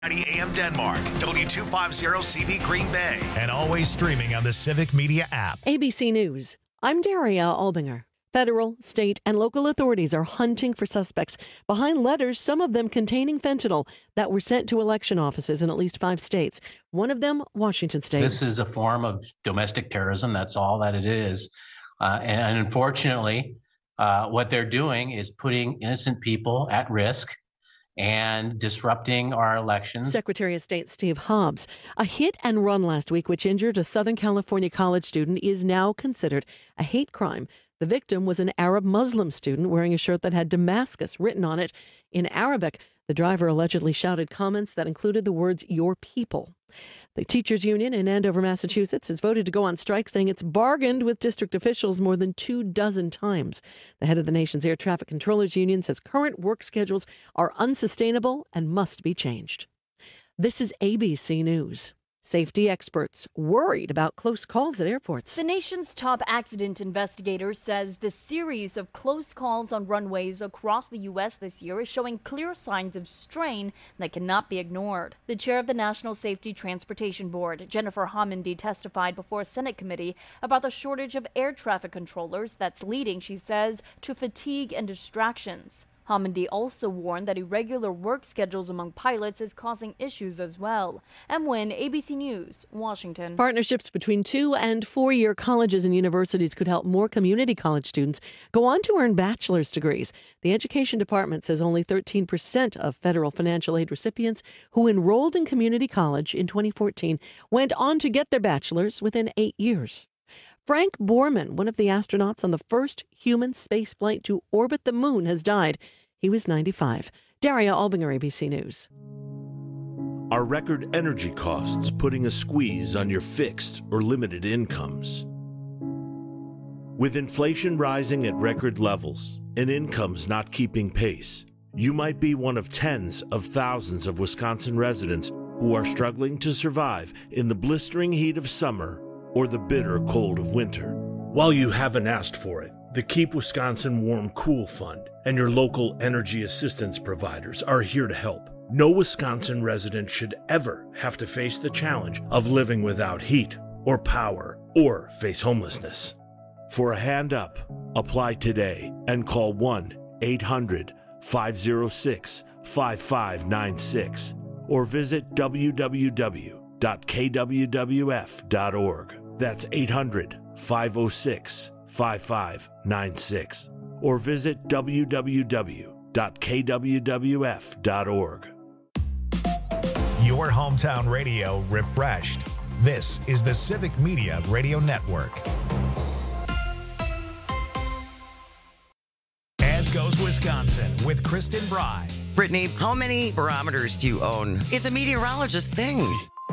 90 AM Denmark, W250CV Green Bay, and always streaming on the Civic Media app. ABC News. I'm Daria Albinger. Federal, state, and local authorities are hunting for suspects behind letters, some of them containing fentanyl, that were sent to election offices in at least 5 states. One of them, Washington State. This is a form of domestic terrorism. That's all that it is. And unfortunately, what they're doing is putting innocent people at risk and disrupting our elections. Secretary of State Steve Hobbs. A hit and run last week which injured a Southern California college student is now considered a hate crime. The victim was an Arab Muslim student wearing a shirt that had Damascus written on it in Arabic. The driver allegedly shouted comments that included the words, "your people." The teachers union in Andover, Massachusetts has voted to go on strike, saying it's bargained with district officials more than 24 times. The head of the nation's air traffic controllers union says current work schedules are unsustainable and must be changed. This is ABC News. Safety experts worried about close calls at airports. The nation's top accident investigator says the series of close calls on runways across the U.S. this year is showing clear signs of strain that cannot be ignored. The chair of the National Safety Transportation Board, Jennifer Homendy, testified before a Senate committee about the shortage of air traffic controllers that's leading, she says, to fatigue and distractions. Homendy also warned that irregular work schedules among pilots is causing issues as well. M. Wynn, ABC News, Washington. Partnerships between 2- and 4-year colleges and universities could help more community college students go on to earn bachelor's degrees. The Education Department says only 13% of federal financial aid recipients who enrolled in community college in 2014 went on to get their bachelor's within 8 years. Frank Borman, one of the astronauts on the first human spaceflight to orbit the moon, has died. He was 95. Daria Albinger, ABC News. Are record energy costs putting a squeeze on your fixed or limited incomes? With inflation rising at record levels and incomes not keeping pace, you might be one of tens of thousands of Wisconsin residents who are struggling to survive in the blistering heat of summer or the bitter cold of winter. While you haven't asked for it, the Keep Wisconsin Warm Cool Fund and your local energy assistance providers are here to help. No Wisconsin resident should ever have to face the challenge of living without heat or power or face homelessness. For a hand up, apply today and call 1-800-506-5596 or visit www.kwwf.org. That's 800-506-5596 or visit www.kwwf.org. Your hometown radio refreshed. This is the Civic Media Radio Network. As Goes Wisconsin with Kristen Bry. Brittany, how many barometers do you own? It's a meteorologist thing.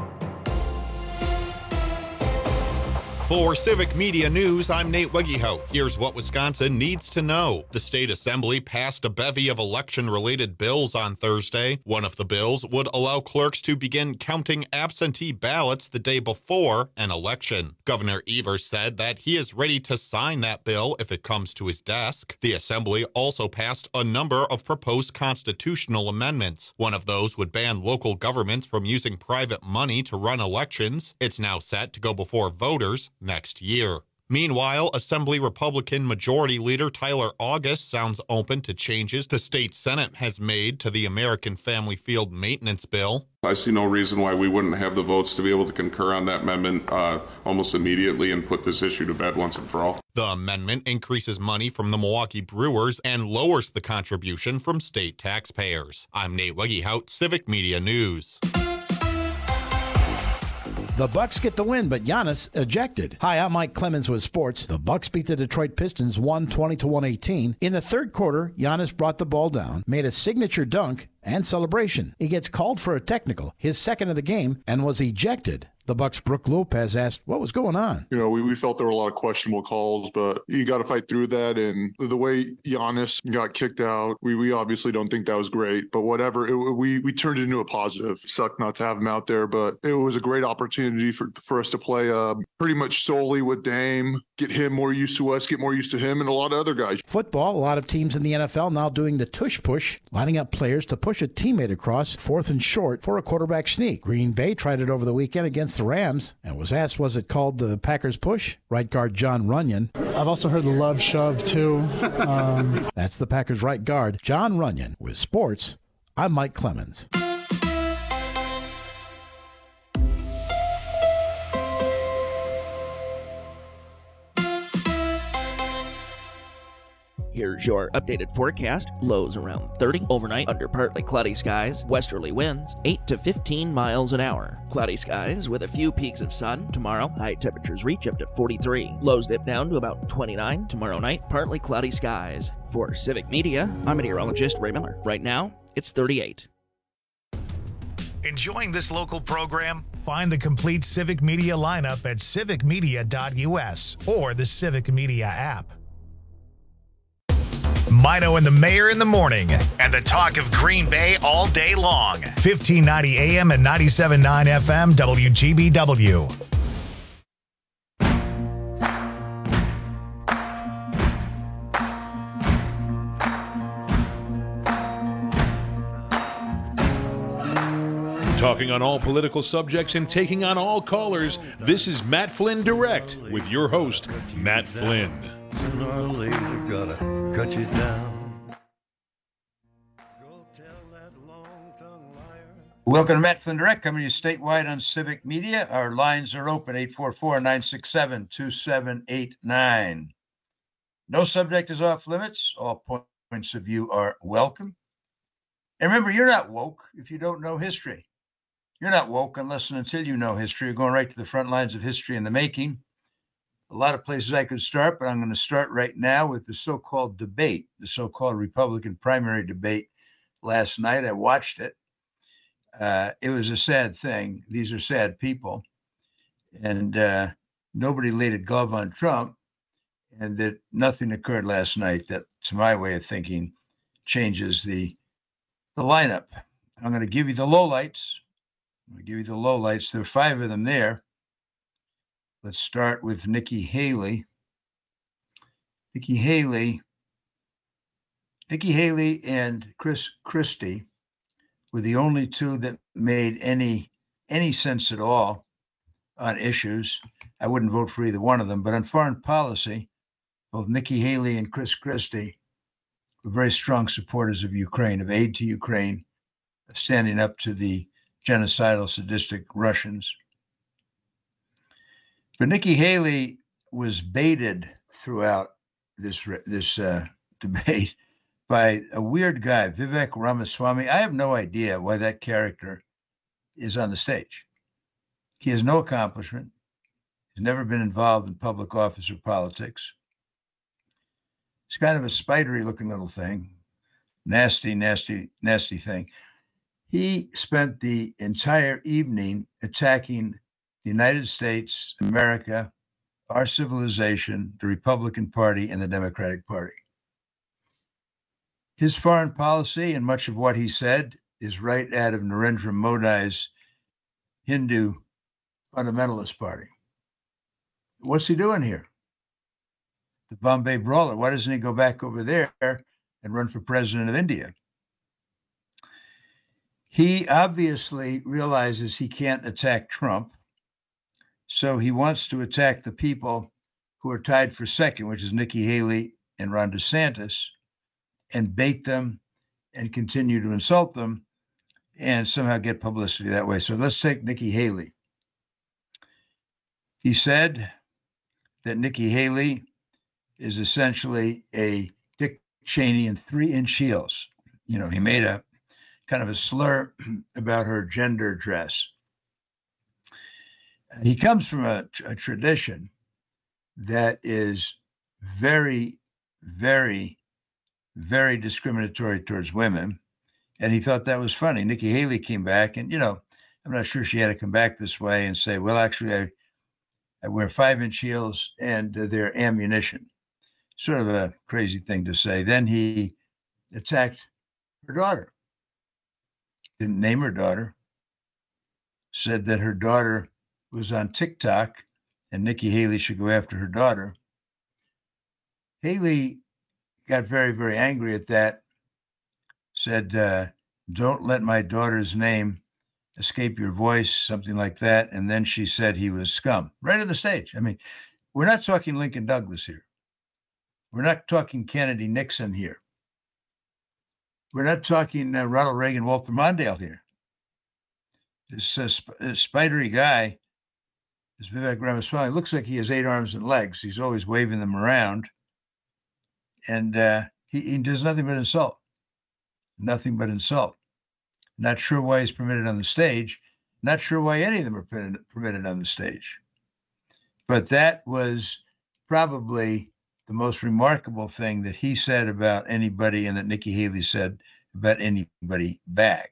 For Civic Media News, I'm Nate Wegehout. Here's what Wisconsin needs to know. The state assembly passed a bevy of election-related bills on Thursday. One of the bills would allow clerks to begin counting absentee ballots the day before an election. Governor Evers said that he is ready to sign that bill if it comes to his desk. The assembly also passed a number of proposed constitutional amendments. One of those would ban local governments from using private money to run elections. It's now set to go before voters next year. Meanwhile, Assembly Republican Majority Leader Tyler August sounds open to changes the state Senate has made to the American Family Field Maintenance Bill. I see no reason why we wouldn't have the votes to be able to concur on that amendment almost immediately and put this issue to bed once and for all. The amendment increases money from the Milwaukee Brewers and lowers the contribution from state taxpayers. I'm Nate Wegehout, Civic Media News. The Bucks get the win, but Giannis ejected. Hi, I'm Mike Clemens with sports. The Bucks beat the Detroit Pistons 120-118. In the third quarter, Giannis brought the ball down, made a signature dunk and celebration. He gets called for a technical, his second of the game, and was ejected. The Bucks' Brooke Lopez asked what was going on. You know, we felt there were a lot of questionable calls, but you got to fight through that. And the way Giannis got kicked out, we obviously don't think that was great. But whatever, we turned it into a positive. Sucked not to have him out there, but it was a great opportunity for us to play pretty much solely with Dame, get him more used to us, get more used to him, and a lot of other guys. Football, a lot of teams in the NFL now doing the tush push, lining up players to push a teammate across 4th and short for a quarterback sneak. Green Bay tried it over the weekend against the Rams and was asked, was it called the Packers push? Right guard John Runyon. I've also heard the love shove, too. That's the Packers right guard, John Runyon. With sports, I'm Mike Clemens. Here's your updated forecast. Lows around 30. Overnight, under partly cloudy skies. Westerly winds, 8 to 15 miles an hour. Cloudy skies with a few peaks of sun. Tomorrow, high temperatures reach up to 43. Lows dip down to about 29. Tomorrow night, partly cloudy skies. For Civic Media, I'm meteorologist Ray Miller. Right now, it's 38. Enjoying this local program? Find the complete Civic Media lineup at civicmedia.us or the Civic Media app. Mino and the Mayor in the morning, and the talk of Green Bay all day long. 1590 AM and 97.9 FM WGBW. Talking on all political subjects and taking on all callers, this is Matt Flynn Direct with your host, Matt Flynn. Sooner or later, gotta cut you down. Welcome to Matt Flynn Direct, coming to you statewide on Civic Media. Our lines are open, 844-967-2789. No subject is off limits. All points of view are welcome. And remember, you're not woke if you don't know history. You're not woke unless and until you know history. You're going right to the front lines of history in the making. A lot of places I could start, but I'm going to start right now with the so-called debate, the so-called Republican primary debate last night. I watched it. It was a sad thing. These are sad people. And nobody laid a glove on Trump, and that nothing occurred last night that, to my way of thinking, changes the lineup. I'm going to give you the lowlights. There are 5 of them there. Let's start with Nikki Haley. Nikki Haley and Chris Christie were the only two that made any sense at all on issues. I wouldn't vote for either one of them, but on foreign policy, both Nikki Haley and Chris Christie were very strong supporters of Ukraine, of aid to Ukraine, standing up to the genocidal, sadistic Russians. But Nikki Haley was baited throughout this debate by a weird guy, Vivek Ramaswamy. I have no idea why that character is on the stage. He has no accomplishment. He's never been involved in public office or politics. He's kind of a spidery looking little thing. Nasty, nasty, nasty thing. He spent the entire evening attacking the United States, America, our civilization, the Republican Party, and the Democratic Party. His foreign policy and much of what he said is right out of Narendra Modi's Hindu fundamentalist party. What's he doing here? The Bombay Brawler. Why doesn't he go back over there and run for president of India? He obviously realizes he can't attack Trump, so he wants to attack the people who are tied for second, which is Nikki Haley and Ron DeSantis, and bait them and continue to insult them and somehow get publicity that way. So let's take Nikki Haley. He said that Nikki Haley is essentially a Dick Cheney in 3-inch heels. You know, he made a kind of a slur about her gender dress. He comes from a tradition that is very, very, very discriminatory towards women. And he thought that was funny. Nikki Haley came back and, you know, I'm not sure she had to come back this way and say, well, actually, I wear 5-inch heels and they're ammunition. Sort of a crazy thing to say. Then he attacked her daughter. Didn't name her daughter. Said that her daughter was on TikTok and Nikki Haley should go after her daughter. Haley got very, very angry at that. Said, don't let my daughter's name escape your voice, something like that. And then she said he was scum, right on the stage. I mean, we're not talking Lincoln Douglas here. We're not talking Kennedy Nixon here. We're not talking Ronald Reagan, Walter Mondale here. This spidery guy, this Vivek Ramaswamy, looks like he has 8 arms and legs. He's always waving them around. And he does nothing but insult. Nothing but insult. Not sure why he's permitted on the stage. Not sure why any of them are permitted on the stage. But that was probably the most remarkable thing that he said about anybody and that Nikki Haley said about anybody back.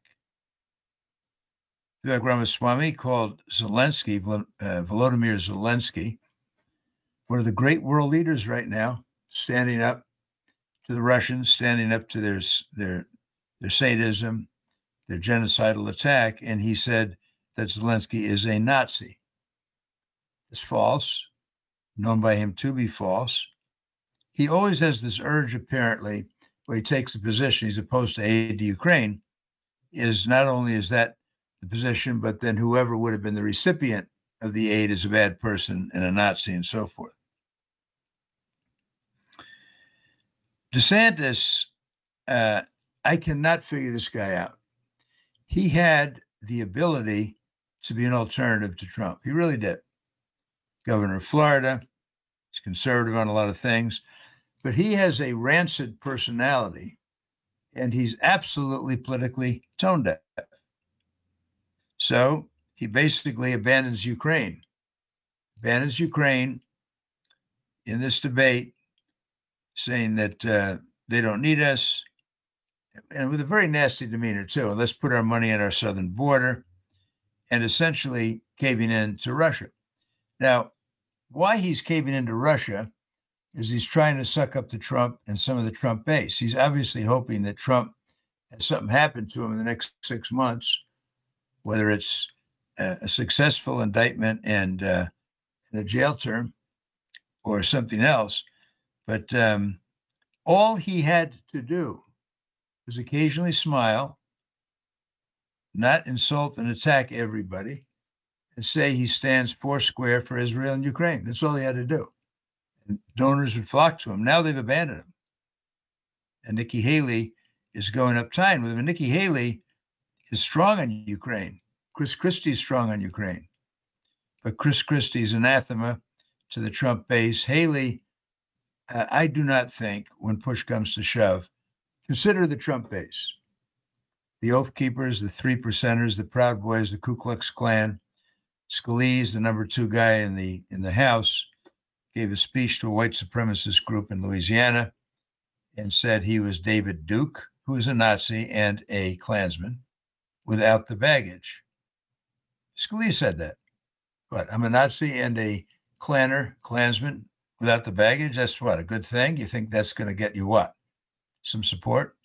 Vivek Ramaswamy called Zelensky, Volodymyr Zelensky, one of the great world leaders right now, standing up to the Russians, standing up to their sadism, their genocidal attack. And he said that Zelensky is a Nazi. It's false, known by him to be false. He always has this urge, apparently, where he takes a position he's opposed to aid to Ukraine, is not only is that the position, but then whoever would have been the recipient of the aid is a bad person and a Nazi and so forth. DeSantis, I cannot figure this guy out. He had the ability to be an alternative to Trump. He really did. Governor of Florida, he's conservative on a lot of things, but he has a rancid personality and he's absolutely politically tone deaf. So he basically abandons Ukraine in this debate, saying that they don't need us, and with a very nasty demeanor too. And let's put our money on our southern border, and essentially caving in to Russia. Now, why he's caving into Russia is he's trying to suck up to Trump and some of the Trump base. He's obviously hoping that Trump has something happen to him in the next 6 months, whether it's a successful indictment and a jail term or something else. But all he had to do was occasionally smile, not insult and attack everybody, and say he stands foursquare for Israel and Ukraine. That's all he had to do. And donors would flock to him. Now they've abandoned him. And Nikki Haley is going up tying with him. And Nikki Haley is strong on Ukraine. Chris Christie is strong on Ukraine. But Chris Christie's anathema to the Trump base. Haley, I do not think, when push comes to shove, consider the Trump base. The Oath Keepers, the 3%ers, the Proud Boys, the Ku Klux Klan. Scalise, the number 2 guy in the House, gave a speech to a white supremacist group in Louisiana and said he was David Duke, who is a Nazi and a Klansman, without the baggage. Scalise said that. What, I'm a Nazi and a Klansman without the baggage? That's what, a good thing? You think that's going to get you what? Some support?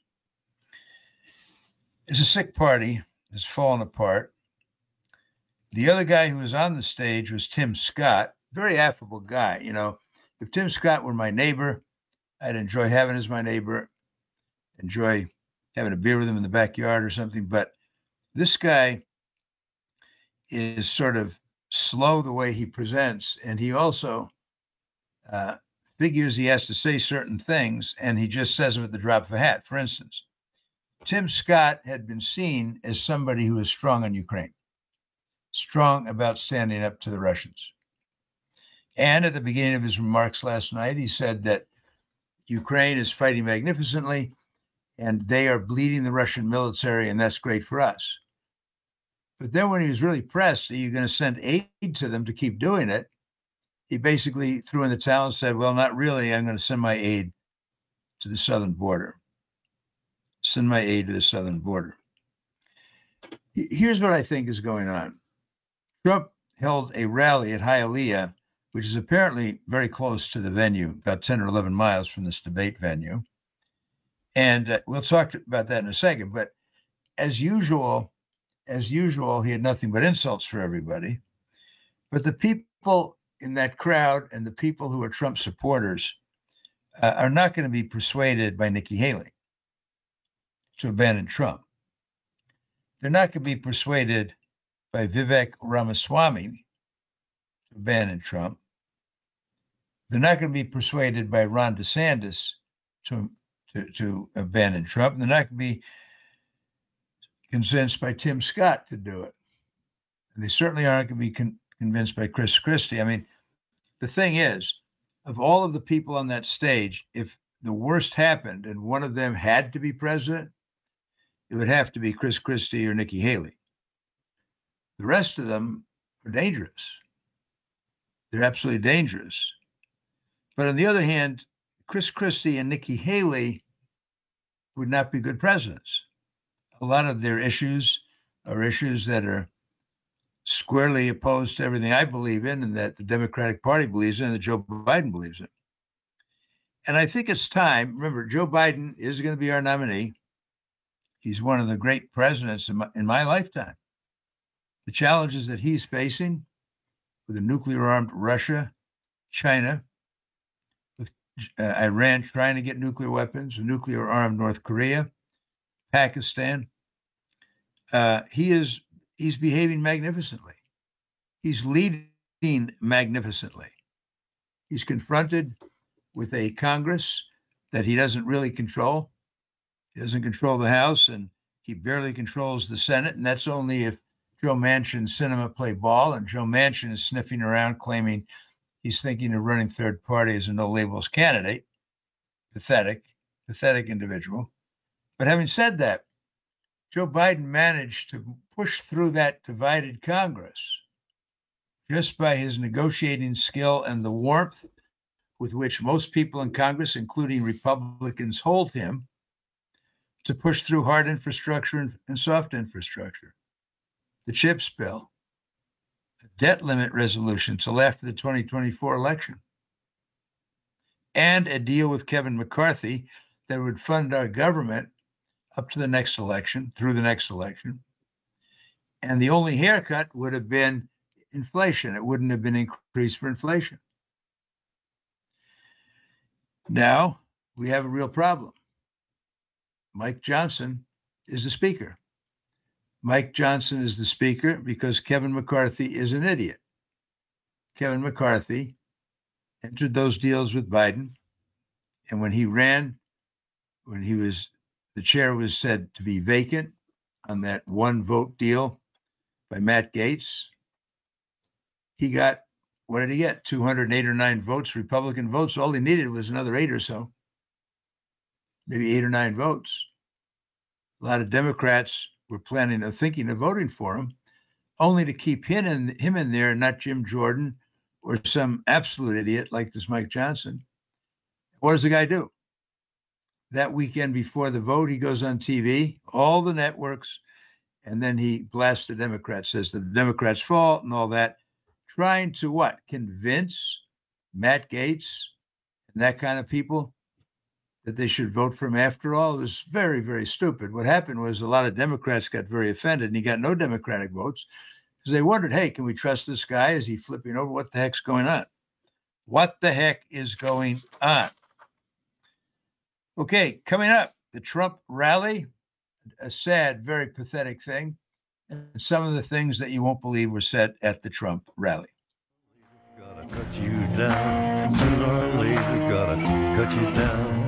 It's a sick party. It's fallen apart. The other guy who was on the stage was Tim Scott, very affable guy. You know, if Tim Scott were my neighbor, I'd enjoy having as my neighbor, enjoy having a beer with him in the backyard or something. But this guy is sort of slow the way he presents, and he also figures he has to say certain things, and he just says them at the drop of a hat. For instance, Tim Scott had been seen as somebody who is strong on Ukraine, strong about standing up to the Russians. And at the beginning of his remarks last night, he said that Ukraine is fighting magnificently and they are bleeding the Russian military, and that's great for us. But then when he was really pressed, are you going to send aid to them to keep doing it? He basically threw in the towel and said, well, not really. I'm going to send my aid to the southern border. Send my aid to the southern border. Here's what I think is going on. Trump held a rally at Hialeah, which is apparently very close to the venue, about 10 or 11 miles from this debate venue. And we'll talk about that in a second. But as usual, he had nothing but insults for everybody. But the people in that crowd and the people who are Trump supporters are not going to be persuaded by Nikki Haley to abandon Trump. They're not going to be persuaded by Vivek Ramaswamy to abandon Trump. They're not going to be persuaded by Ron DeSantis to abandon Trump. They're not going to be convinced by Tim Scott to do it. And they certainly aren't going to be convinced by Chris Christie. I mean, the thing is, of all of the people on that stage, if the worst happened and one of them had to be president, it would have to be Chris Christie or Nikki Haley. The rest of them are dangerous. They're absolutely dangerous. But on the other hand, Chris Christie and Nikki Haley would not be good presidents. A lot of their issues are issues that are squarely opposed to everything I believe in and that the Democratic Party believes in and that Joe Biden believes in. And I think it's time. Remember, Joe Biden is going to be our nominee. He's one of the great presidents in my lifetime. The challenges that he's facing with a nuclear-armed Russia, China, with Iran trying to get nuclear weapons, a nuclear-armed North Korea, Pakistan, he's behaving magnificently. He's leading magnificently. He's confronted with a Congress that he doesn't really control. He doesn't control the House, and he barely controls the Senate, and that's only if Joe Manchin's cinema play ball, and Joe Manchin is sniffing around claiming he's thinking of running third party as a no-labels candidate. Pathetic individual. But having said that, Joe Biden managed to push through that divided Congress just by his negotiating skill and the warmth with which most people in Congress, including Republicans, hold him to push through hard infrastructure and soft infrastructure. The CHIPS bill, a debt limit resolution till after the 2024 election, and a deal with Kevin McCarthy that would fund our government up to the next election, through the next election. And the only haircut would have been inflation. It wouldn't have been increased for inflation. Now we have a real problem. Mike Johnson is the speaker. Mike Johnson is the speaker because Kevin McCarthy is an idiot. Kevin McCarthy entered those deals with Biden. And when he ran, the chair was said to be vacant on that one vote deal by Matt Gaetz. He got, what did he get? 208 or 9 votes, Republican votes. All he needed was another 8 or so, maybe 8 or 9 votes. A lot of Democrats were thinking of voting for him, only to keep him in there, not Jim Jordan or some absolute idiot like this Mike Johnson. What does the guy do? That weekend before the vote, he goes on TV, all the networks, and then he blasts the Democrats, says the Democrats' fault and all that, trying to what? Convince Matt Gaetz and that kind of people that they should vote for him after all. It was very, very stupid. What happened was a lot of Democrats got very offended, and he got no Democratic votes because they wondered, hey, can we trust this guy? Is he flipping over? What the heck's going on? What the heck is going on? Okay, coming up, the Trump rally, a sad, very pathetic thing, and some of the things that you won't believe were said at the Trump rally. Gotta cut you down, sooner or later, gotta cut you down.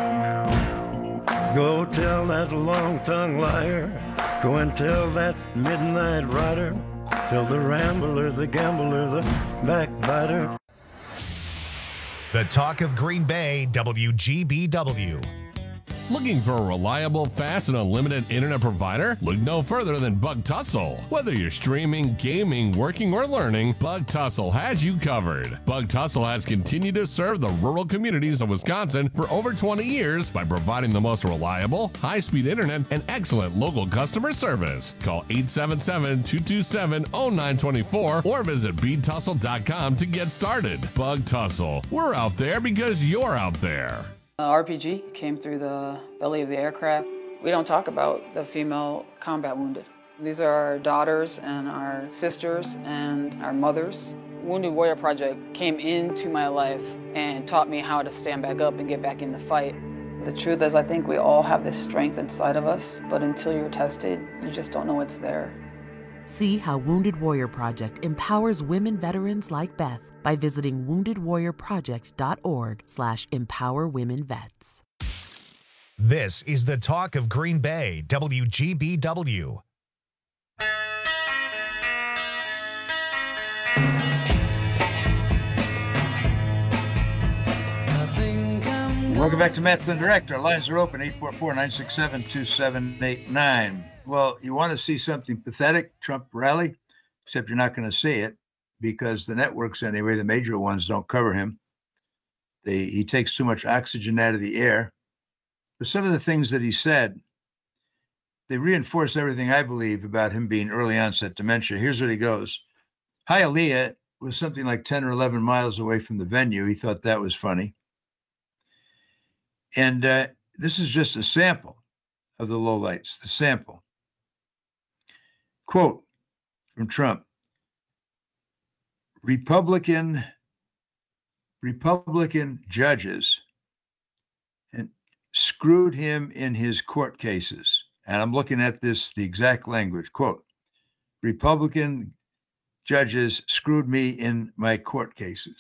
Go tell that long-tongued liar, go and tell that midnight rider, tell the rambler, the gambler, the backbiter. The talk of Green Bay, WGBW. Looking for a reliable, fast, and unlimited internet provider? Look no further than Bug Tussle. Whether you're streaming, gaming, working, or learning, Bug Tussle has you covered. Bug Tussle has continued to serve the rural communities of Wisconsin for over 20 years by providing the most reliable, high-speed internet and excellent local customer service. Call 877-227-0924 or visit BTussle.com to get started. Bug Tussle. We're out there because you're out there. RPG came through the belly of the aircraft. We don't talk about the female combat wounded. These are our daughters and our sisters and our mothers. Wounded Warrior Project came into my life and taught me how to stand back up and get back in the fight. The truth is, I think we all have this strength inside of us, but until you're tested, you just don't know it's there. See how Wounded Warrior Project empowers women veterans like Beth by visiting woundedwarriorproject.org/empowerwomenvets. This is the talk of Green Bay, WGBW. Welcome back to Matt Flynn Direct. Our lines are open, 844-967-2789. Well, you want to see something pathetic, Trump rally, except you're not going to see it because the networks, anyway, the major ones, don't cover him. He takes too much oxygen out of the air. But some of the things that he said, they reinforce everything I believe about him being early onset dementia. Here's what he goes. Hialeah was something like 10 or 11 miles away from the venue. He thought that was funny. And this is just a sample of the lowlights, the sample. Quote from Trump, Republican judges and screwed him in his court cases. And I'm looking at this, the exact language, quote, Republican judges screwed me in my court cases.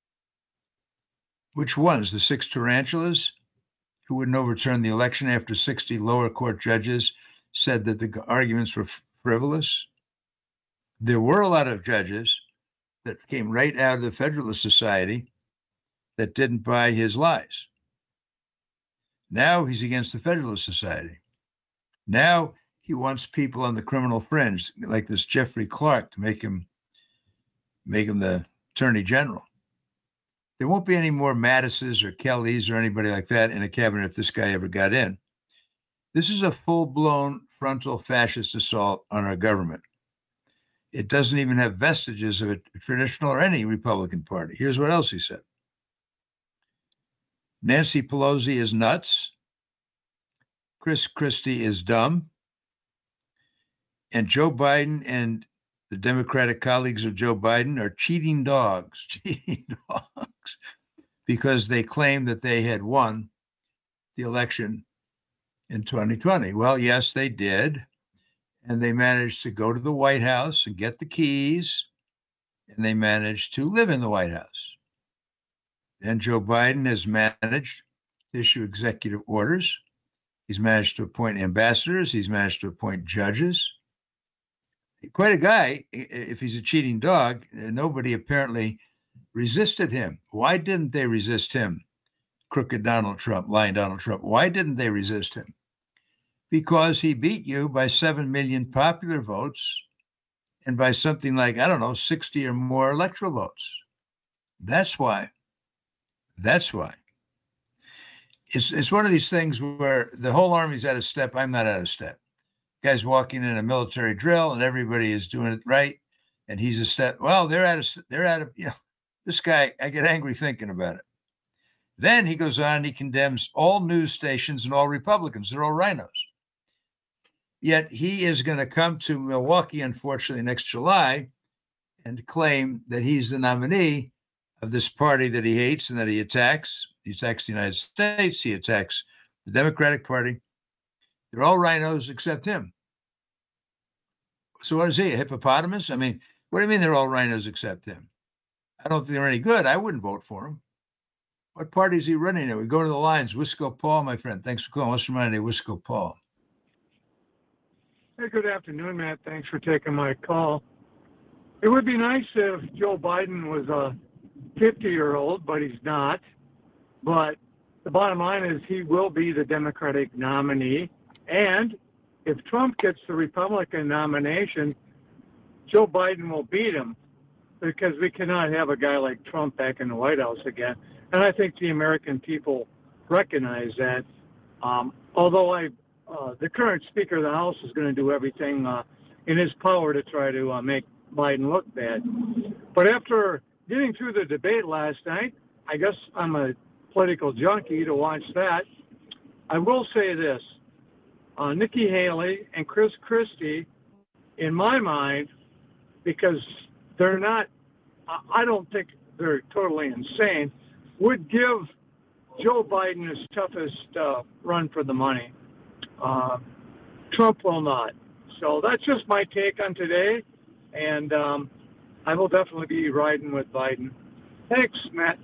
Which ones? The 6 tarantulas who wouldn't overturn the election after 60 lower court judges said that the arguments were frivolous? There were a lot of judges that came right out of the Federalist Society that didn't buy his lies. Now he's against the Federalist Society. Now he wants people on the criminal fringe, like this Jeffrey Clark, to make him the Attorney General. There won't be any more Mattises or Kellys or anybody like that in a cabinet if this guy ever got in. This is a full-blown frontal fascist assault on our government. It doesn't even have vestiges of a traditional or any Republican Party. Here's what else he said. Nancy Pelosi is nuts. Chris Christie is dumb. And Joe Biden and the Democratic colleagues of Joe Biden are cheating dogs, because they claim that they had won the election in 2020. Well, yes, they did. And they managed to go to the White House and get the keys, and they managed to live in the White House. And Joe Biden has managed to issue executive orders. He's managed to appoint ambassadors. He's managed to appoint judges. Quite a guy, if he's a cheating dog. Nobody apparently resisted him. Why didn't they resist him? Crooked Donald Trump, lying Donald Trump. Why didn't they resist him? Because he beat you by 7 million popular votes and by something like, 60 or more electoral votes. That's why. That's why. It's one of these things where the whole army's out of step. I'm not out of step. Guy's walking in a military drill and everybody is doing it right. And he's a step. Well, they're out of, this guy, I get angry thinking about it. Then he goes on, he condemns all news stations and all Republicans. They're all rhinos. Yet he is going to come to Milwaukee, unfortunately, next July and claim that he's the nominee of this party that he hates and that he attacks. He attacks the United States. He attacks the Democratic Party. They're all rhinos except him. So what is he, a hippopotamus? I mean, what do you mean they're all rhinos except him? I don't think they're any good. I wouldn't vote for him. What party is he running at? We go to the lines. Wisco Paul, my friend. Thanks for calling. What's your mind, Wisco Paul? Hey, good afternoon, Matt. Thanks for taking my call. It would be nice if Joe Biden was a 50-year-old, but he's not. But the bottom line is he will be the Democratic nominee. And if Trump gets the Republican nomination, Joe Biden will beat him, because we cannot have a guy like Trump back in the White House again. And I think the American people recognize that. Although the current Speaker of the House is going to do everything in his power to try to make Biden look bad. But after getting through the debate last night, I guess I'm a political junkie to watch that. I will say this. Nikki Haley and Chris Christie, in my mind, because they're not, I don't think they're totally insane, would give Joe Biden his toughest run for the money. Trump will not. So that's just my take on today, and I will definitely be riding with Biden. Thanks, Matt.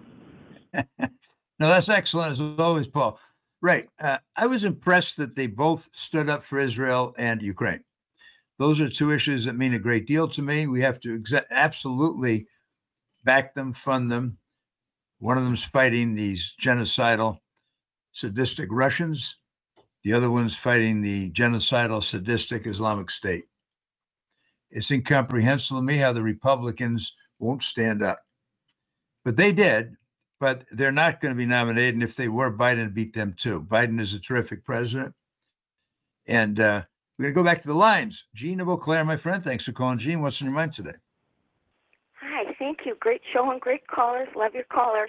No, that's excellent as always, Paul. Right. I was impressed that they both stood up for Israel and Ukraine. Those are two issues that mean a great deal to me. We have to absolutely back them, fund them. One of them's fighting these genocidal, sadistic Russians. The other one's fighting the genocidal, sadistic Islamic State. It's incomprehensible to me how the Republicans won't stand up. But they did, but they're not going to be nominated. And if they were, Biden would beat them too. Biden is a terrific president. And we're going to go back to the lines. Gene of Eau Claire, my friend. Thanks for calling, Gene. What's on your mind today? Hi, thank you. Great show and great callers. Love your callers.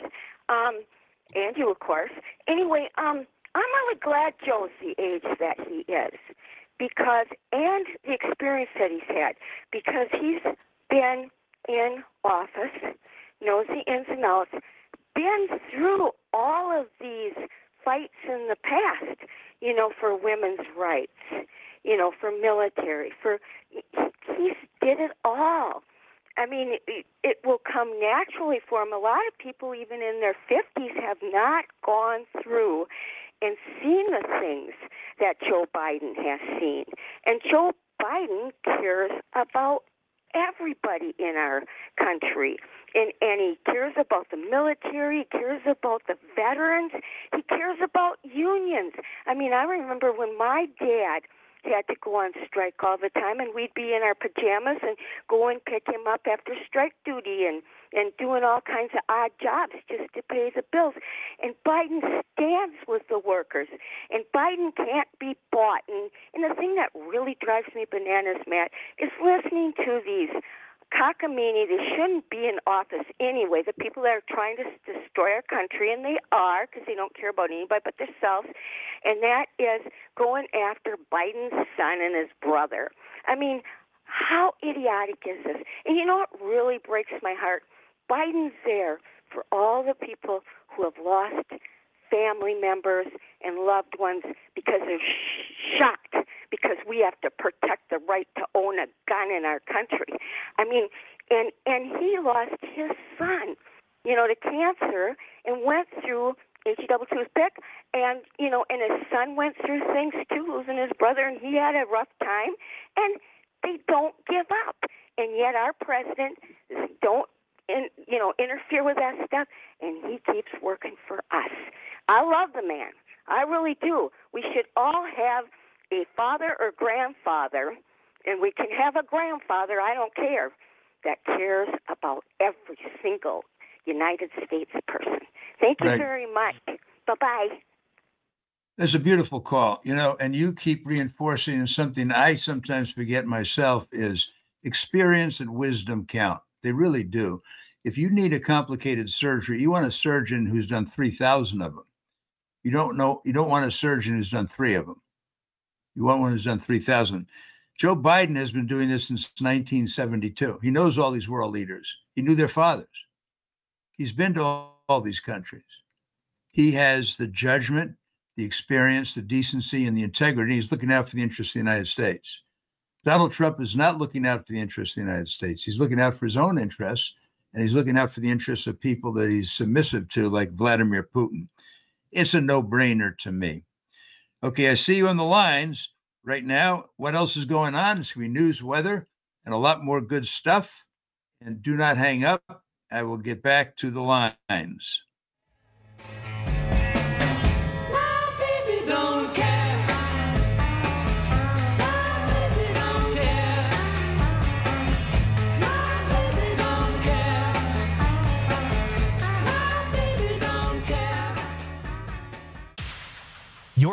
And you, of course. Anyway, I'm really glad Joe's the age that he is, because, and the experience that he's had, because he's been in office, knows the ins and outs, been through all of these fights in the past, for women's rights, for military, he did it all. I mean, it will come naturally for him. A lot of people, even in their 50s, have not gone through and seen the things that Joe Biden has seen. And Joe Biden cares about everybody in our country. And he cares about the military, he cares about the veterans, he cares about unions. I mean, I remember when my dad had to go on strike all the time, and we'd be in our pajamas and go and pick him up after strike duty and doing all kinds of odd jobs just to pay the bills. And Biden stands with the workers, and Biden can't be bought. And the thing that really drives me bananas, Matt, is listening to these cockamamie. They shouldn't be in office anyway. The people that are trying to destroy our country, and they are, because they don't care about anybody but themselves, and that is going after Biden's son and his brother. I mean, how idiotic is this? And you know what really breaks my heart? Biden's there for all the people who have lost family members and loved ones because they're shocked because we have to protect the right to own a gun in our country. I mean, and he lost his son, to cancer, and went through HE-double-two's pick, and his son went through things too, losing his brother, and he had a rough time, and they don't give up. And yet our president don't interfere with that stuff, and he keeps working for us. I love the man. I really do. We should all have a father or grandfather, and we can have a grandfather, I don't care, that cares about every single United States person. Thank you very much. Bye-bye. That's a beautiful call, and you keep reinforcing something I sometimes forget myself is experience and wisdom count. They really do. If you need a complicated surgery, you want a surgeon who's done 3,000 of them. You don't want a surgeon who's done 3 of them. You want one who's done 3,000. Joe Biden has been doing this since 1972. He knows all these world leaders. He knew their fathers. He's been to all these countries. He has the judgment, the experience, the decency, and the integrity. He's looking out for the interests of the United States. Donald Trump is not looking out for the interests of the United States. He's looking out for his own interests, and he's looking out for the interests of people that he's submissive to, like Vladimir Putin. It's a no-brainer to me. Okay, I see you on the lines right now. What else is going on? It's going to be news, weather, and a lot more good stuff. And do not hang up. I will get back to the lines.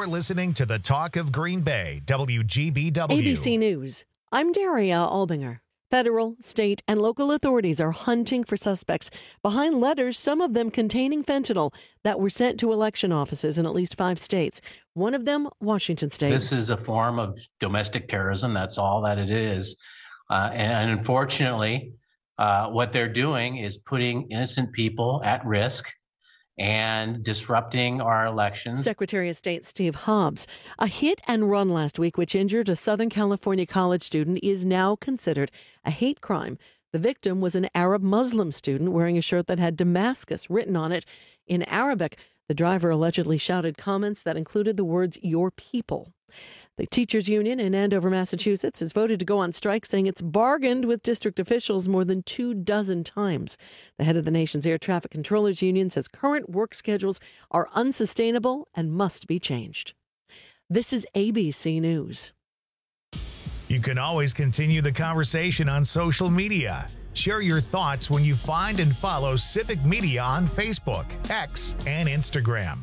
You're listening to the Talk of Green Bay, WGBW. ABC News. I'm Daria Albinger. Federal, state, and local authorities are hunting for suspects behind letters, some of them containing fentanyl, that were sent to election offices in at least 5 states. One of them, Washington State. This is a form of domestic terrorism. That's all that it is. And unfortunately, what they're doing is putting innocent people at risk and disrupting our elections. Secretary of State Steve Hobbs. A hit and run last week which injured a Southern California college student is now considered a hate crime. The victim was an Arab Muslim student wearing a shirt that had Damascus written on it in Arabic. The driver allegedly shouted comments that included the words, "your people." The teachers union in Andover, Massachusetts, has voted to go on strike, saying it's bargained with district officials more than 24 times. The head of the nation's air traffic controllers union says current work schedules are unsustainable and must be changed. This is ABC News. You can always continue the conversation on social media. Share your thoughts when you find and follow Civic Media on Facebook, X, and Instagram.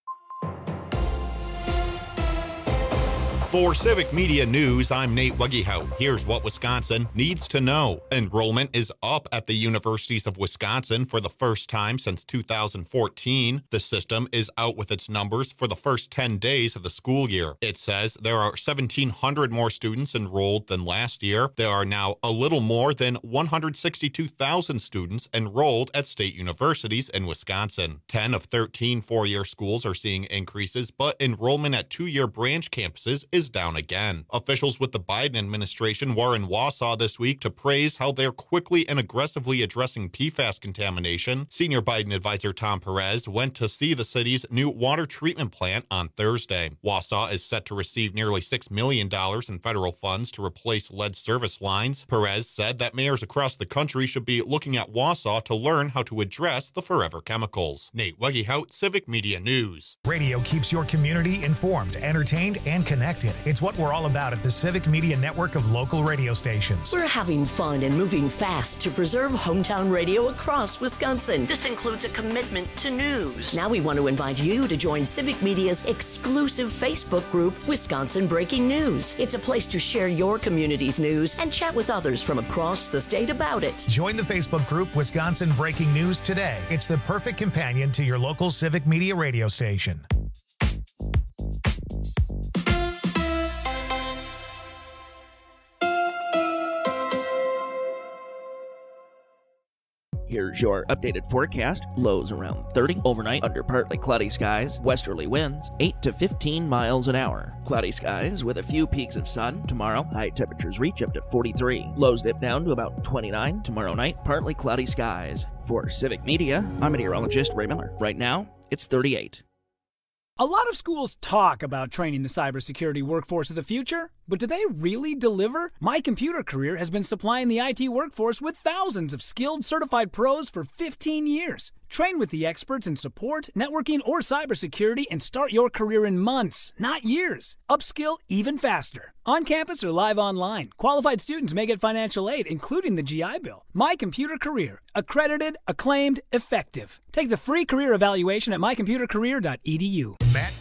For Civic Media News, I'm Nate Wuggyhout. Here's what Wisconsin needs to know. Enrollment is up at the universities of Wisconsin for the first time since 2014. The system is out with its numbers for the first 10 days of the school year. It says there are 1,700 more students enrolled than last year. There are now a little more than 162,000 students enrolled at state universities in Wisconsin. 10 of 13 four-year schools are seeing increases, but enrollment at two-year branch campuses is down again. Officials with the Biden administration were in Wausau this week to praise how they're quickly and aggressively addressing PFAS contamination. Senior Biden advisor Tom Perez went to see the city's new water treatment plant on Thursday. Wausau is set to receive nearly $6 million in federal funds to replace lead service lines. Perez said that mayors across the country should be looking at Wausau to learn how to address the forever chemicals. Nate Wuggyhout, Civic Media News. Radio keeps your community informed, entertained, and connected. It's what we're all about at the Civic Media network of local radio stations. We're having fun and moving fast to preserve hometown radio across Wisconsin. This includes a commitment to news. Now we want to invite you to join Civic Media's exclusive Facebook group, Wisconsin Breaking News. It's a place to share your community's news and chat with others from across the state about it. Join the Facebook group Wisconsin Breaking News today. It's the perfect companion to your local Civic Media radio station. Here's your updated forecast. Lows around 30. Overnight, under partly cloudy skies. Westerly winds, 8 to 15 miles an hour. Cloudy skies with a few peaks of sun. Tomorrow, high temperatures reach up to 43. Lows dip down to about 29. Tomorrow night, partly cloudy skies. For Civic Media, I'm meteorologist Ray Miller. Right now, it's 38. A lot of schools talk about training the cybersecurity workforce of the future, but do they really deliver? My Computer Career has been supplying the IT workforce with thousands of skilled, certified pros for 15 years. Train with the experts in support, networking, or cybersecurity and start your career in months, not years. Upskill even faster. On campus or live online, qualified students may get financial aid, including the GI Bill. My Computer Career. Accredited, acclaimed, effective. Take the free career evaluation at mycomputercareer.edu. Matt,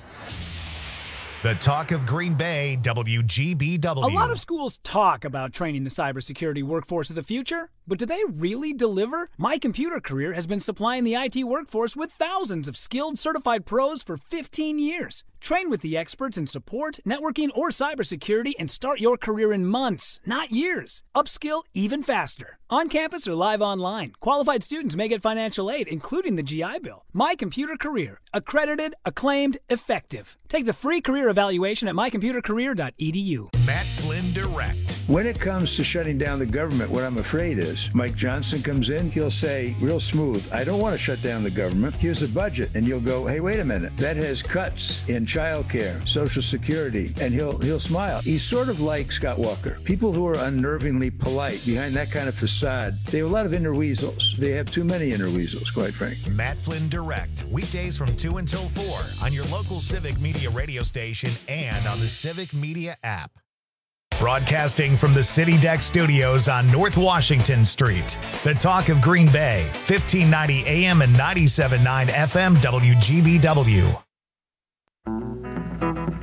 the Talk of Green Bay, WGBW. A lot of schools talk about training the cybersecurity workforce of the future, but do they really deliver? My Computer Career has been supplying the IT workforce with thousands of skilled, certified pros for 15 years. Train with the experts in support, networking, or cybersecurity and start your career in months, not years. Upskill even faster. On campus or live online, qualified students may get financial aid, including the GI Bill. My Computer Career. Accredited, acclaimed, effective. Take the free career evaluation at mycomputercareer.edu. Matt Flynn Direct. When it comes to shutting down the government, what I'm afraid is Mike Johnson comes in, he'll say real smooth, I don't want to shut down the government. Here's a budget. And you'll go, hey, wait a minute. That has cuts in childcare, Social Security, and he'll smile. He's sort of like Scott Walker. People who are unnervingly polite behind that kind of facade, they have a lot of inner weasels. They have too many inner weasels, quite frankly. Matt Flynn Direct, weekdays from 2 until 4 on your local Civic Media radio station and on the Civic Media app. Broadcasting from the City Deck Studios on North Washington Street. The Talk of Green Bay, 1590 AM and 97.9 FM WGBW.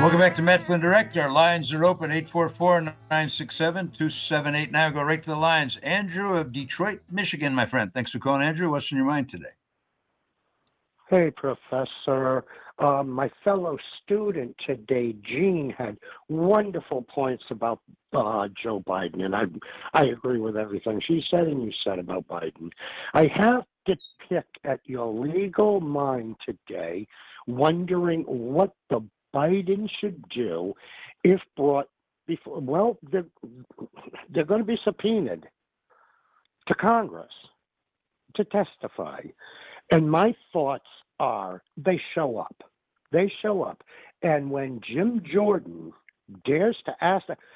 Welcome back to Matt Flynn Direct. Our lines are open, 844-967-2789. Now go right to the lines. Andrew of Detroit, Michigan, my friend. Thanks for calling, Andrew. What's on your mind today? Hey, Professor. My fellow student today, Jean, had wonderful points about Joe Biden, and I agree with everything she said and you said about Biden. I have to pick at your legal mind today, wondering what the Biden should do if brought before. Well, they're going to be subpoenaed to Congress to testify. And my thoughts are they show up. They show up. And when Jim Jordan dares to ask that,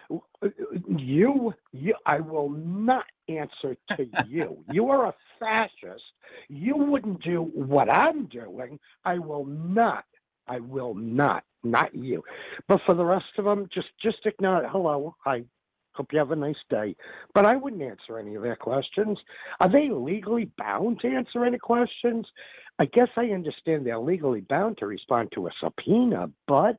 I will not answer to you. You are a fascist. You wouldn't do what I'm doing. I will not. Not you. But for the rest of them, just ignore it. Hello. Hi. Hope you have a nice day. But I wouldn't answer any of their questions. Are they legally bound to answer any questions? I guess I understand they're legally bound to respond to a subpoena, but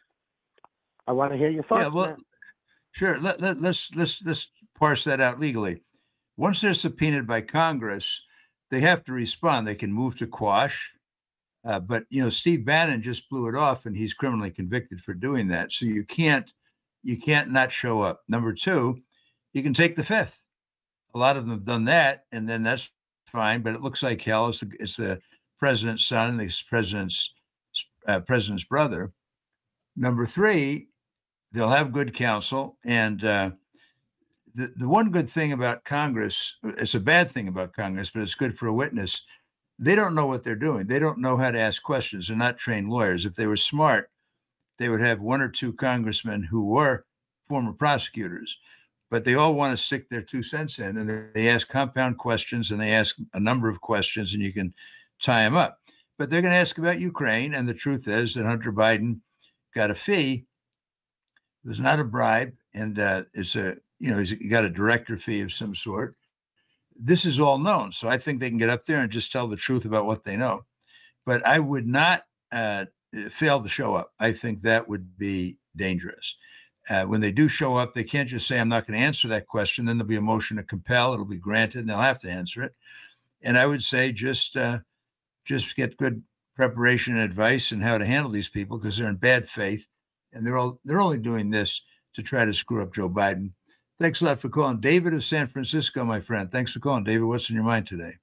I want to hear your thoughts. Yeah, well, sure. Let's parse that out legally. Once they're subpoenaed by Congress, they have to respond. They can move to quash. But, Steve Bannon just blew it off, and he's criminally convicted for doing that. So you can't not show up. Number two, you can take the fifth. A lot of them have done that, and then that's fine. But it looks like hell. It's the president's son and the president's brother. Number three, they'll have good counsel. And the one good thing about Congress, it's a bad thing about Congress, but it's good for a witness. They don't know what they're doing. They don't know how to ask questions. They're not trained lawyers. If they were smart, they would have one or two congressmen who were former prosecutors, but they all want to stick their 2 cents in, and they ask compound questions, and they ask a number of questions, and you can tie them up. But they're going to ask about Ukraine, and the truth is that Hunter Biden got a fee. It was not a bribe, and he's got a director fee of some sort. This is all known, so I think they can get up there and just tell the truth about what they know. But I would not fail to show up. I think that would be dangerous. When they do show up, they can't just say, I'm not going to answer that question. Then there'll be a motion to compel. It'll be granted, and they'll have to answer it. And I would say just get good preparation and advice on how to handle these people, because they're in bad faith, and they're only doing this to try to screw up Joe Biden. Thanks a lot for calling. David of San Francisco, my friend. Thanks for calling, David. What's in your mind today?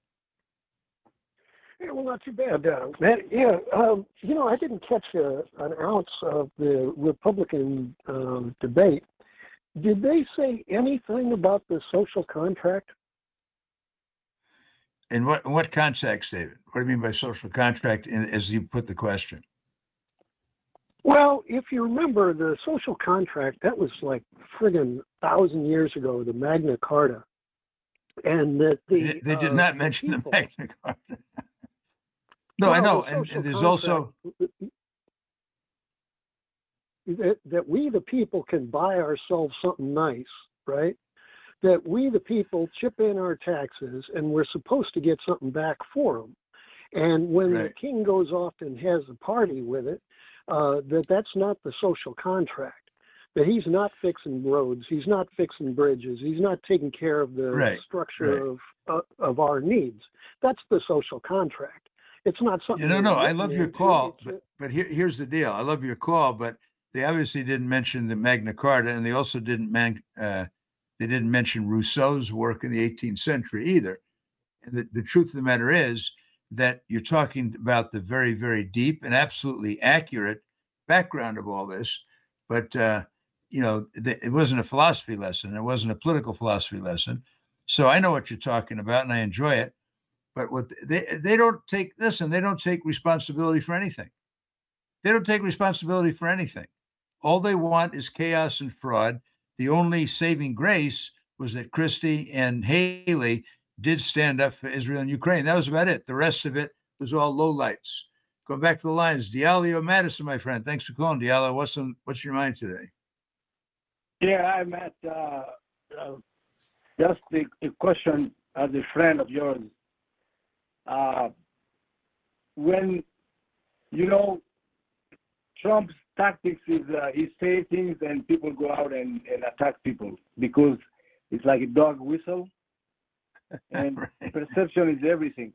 Yeah, well, not too bad. I didn't catch an ounce of the Republican debate. Did they say anything about the social contract? In what context, David? What do you mean by social contract as you put the question? Well, if you remember the social contract, that was like friggin' 1,000 years ago, the Magna Carta. And that they did not mention the Magna Carta. No, I know. And there's also that we, the people, can buy ourselves something nice, right? That we, the people, chip in our taxes, and we're supposed to get something back for them. And when the king goes off and has a party with it, that's not the social contract. That he's not fixing roads, he's not fixing bridges, he's not taking care of the structure of our needs. That's the social contract. It's not something. No. I love your call, but here's the deal. I love your call, but they obviously didn't mention the Magna Carta, and they also didn't mention Rousseau's work in the 18th century either. And the truth of the matter is that you're talking about the very, very deep and absolutely accurate background of all this, but it wasn't a philosophy lesson. It wasn't a political philosophy lesson. So I know what you're talking about, and I enjoy it. But what they don't take responsibility for anything. They don't take responsibility for anything. All they want is chaos and fraud. The only saving grace was that Christie and Haley did stand up for Israel and Ukraine. That was about it. The rest of it was all lowlights. Going back to the lines, Diallo Madison, my friend. Thanks for calling, Diallo. What's your mind today? Yeah, I'm at just the question as a friend of yours. When Trump's tactics is he say things and people go out and attack people because it's like a dog whistle. And perception is everything.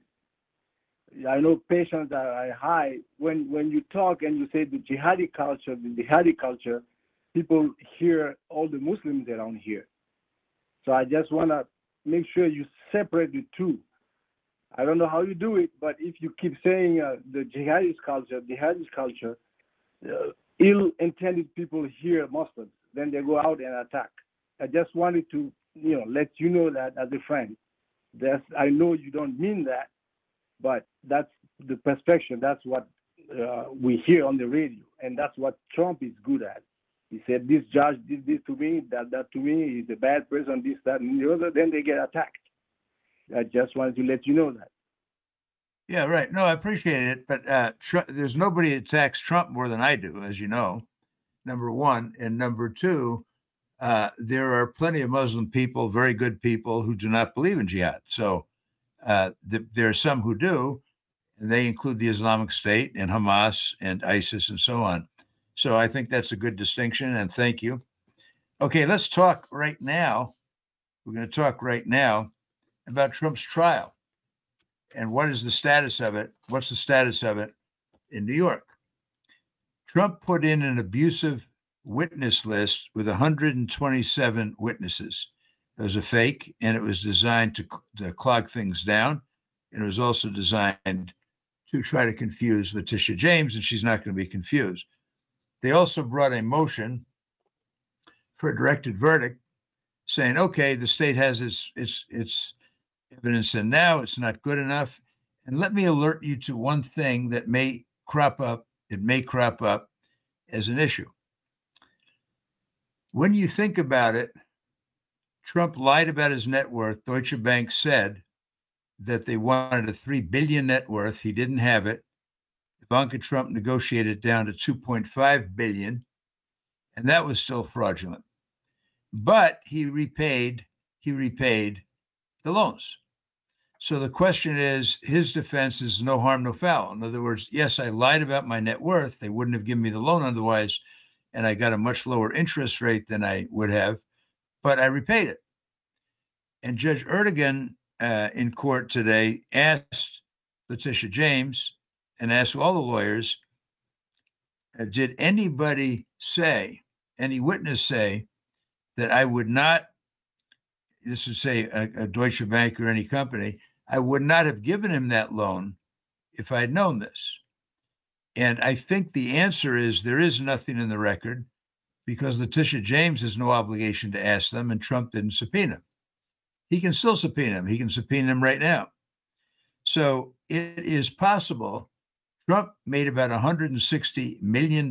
I know patients are high. When you talk and you say the jihadi culture, people hear all the Muslims around here. So I just want to make sure you separate the two. I don't know how you do it, but if you keep saying the jihadist culture, ill-intended people hear Muslims, then they go out and attack. I just wanted to, let you know that as a friend. I know you don't mean that, but that's the perspective. That's what we hear on the radio, and that's what Trump is good at. He said, this judge did this to me, that to me, he's a bad person, this, that, and the other. Then they get attacked. I just wanted to let you know that. Yeah, right. No, I appreciate it, but there's nobody that attacks Trump more than I do, as you know, number one. And number two, there are plenty of Muslim people, very good people, who do not believe in jihad. So there are some who do, and they include the Islamic State and Hamas and ISIS and so on. So I think that's a good distinction, and thank you. Okay, let's talk right now. We're going to talk right now about Trump's trial and what is the status of it? What's the status of it in New York? Trump put in an abusive witness list with 127 witnesses. It was a fake, and it was designed to clog things down. And it was also designed to try to confuse Letitia James, and she's not going to be confused. They also brought a motion for a directed verdict saying, okay, the state has its evidence, and now it's not good enough. And let me alert you to one thing that may crop up. It may crop up as an issue. When you think about it, Trump lied about his net worth. Deutsche Bank said that they wanted a $3 billion net worth. He didn't have it. Ivanka Trump negotiated it down to $2.5 billion, and that was still fraudulent. But he repaid the loans. So the question is, his defense is no harm, no foul. In other words, yes, I lied about my net worth. They wouldn't have given me the loan otherwise, and I got a much lower interest rate than I would have, but I repaid it. And Judge Erdogan in court today asked Letitia James and asked all the lawyers, did anybody say, any witness say, that I would not, this would say a Deutsche Bank or any company, I would not have given him that loan if I'd known this? And I think the answer is there is nothing in the record because Letitia James has no obligation to ask them, and Trump didn't subpoena him. He can still subpoena him. He can subpoena him right now. So it is possible. Trump made about $160 million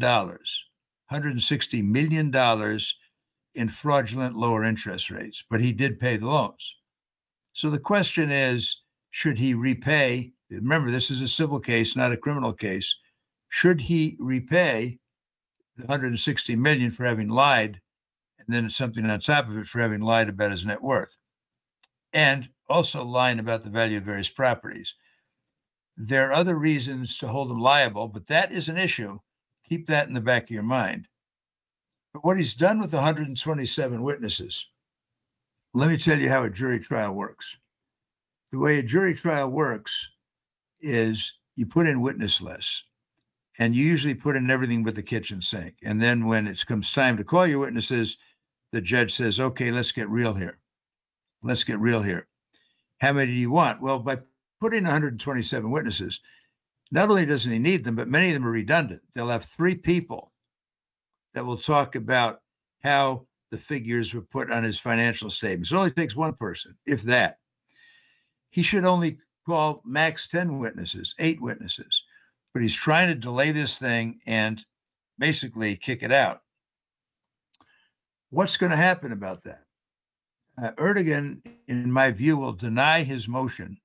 in fraudulent lower interest rates, but he did pay the loans. So the question is, should he repay? Remember, this is a civil case, not a criminal case. Should he repay the $160 million for having lied, and then something on top of it for having lied about his net worth, and also lying about the value of various properties? There are other reasons to hold him liable, but that is an issue. Keep that in the back of your mind. But what he's done with 127 witnesses, let me tell you how a jury trial works. The way a jury trial works is you put in witness lists, and you usually put in everything but the kitchen sink. And then when it comes time to call your witnesses, the judge says, okay, let's get real here. Let's get real here. How many do you want? Well, by putting 127 witnesses, not only doesn't he need them, but many of them are redundant. They'll have 3 people that will talk about how the figures were put on his financial statements. It only takes one person, if that. He should only call max 10 witnesses, 8 witnesses. But he's trying to delay this thing and basically kick it out. What's going to happen about that? Erdogan, in my view, will deny his motion